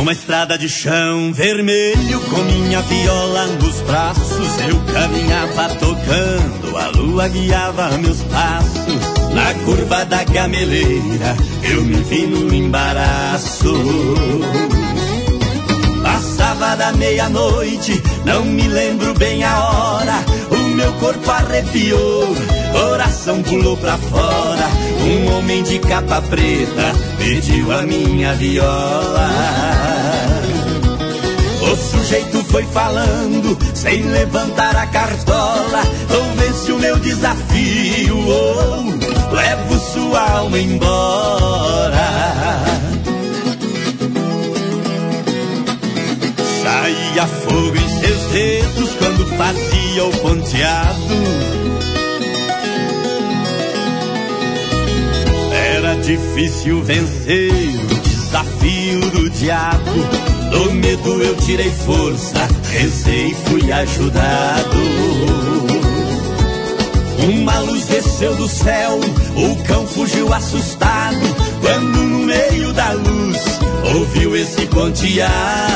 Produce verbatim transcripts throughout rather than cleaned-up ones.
Numa estrada de chão vermelho, com minha viola nos braços, eu caminhava tocando, a lua guiava meus passos. Na curva da gameleira, eu me vi no embaraço. Passava da meia-noite, não me lembro bem a hora. O meu corpo arrepiou, coração pulou pra fora. Um homem de capa preta pediu a minha viola. O sujeito foi falando, sem levantar a cartola. Ouve-se o meu desafio, oh, levo sua alma embora. Saía fogo em seus dedos quando fazia o ponteado. Era difícil vencer o desafio do diabo. Do medo eu tirei força, rezei e fui ajudado. Uma luz desceu do céu, o cão fugiu assustado. Quando no meio da luz ouviu esse ponteado.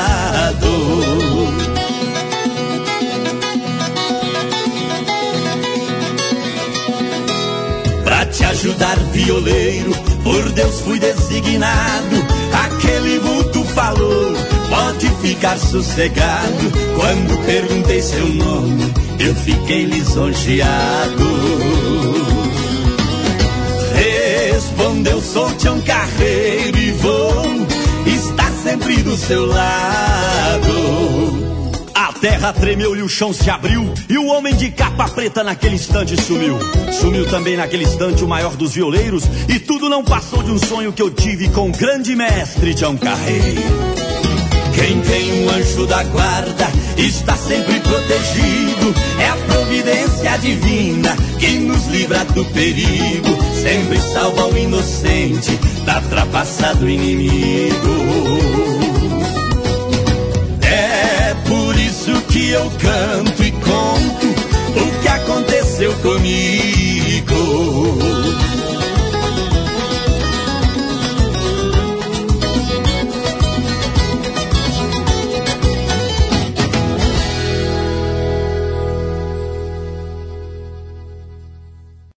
Pra te ajudar, violeiro, por Deus fui designado. Aquele vulto falou, pode ficar sossegado. Quando perguntei seu nome, eu fiquei lisonjeado. Respondeu, sou Tião Carreiro e vou estar sempre do seu lado. A terra tremeu e o chão se abriu, e o homem de capa preta naquele instante sumiu. Sumiu também naquele instante o maior dos violeiros, e tudo não passou de um sonho que eu tive com o grande mestre Tião Carreiro. Quem tem um anjo da guarda está sempre protegido. É a providência divina que nos livra do perigo. Sempre salva o inocente da trapaça do inimigo. É por isso que eu canto e conto o que aconteceu comigo.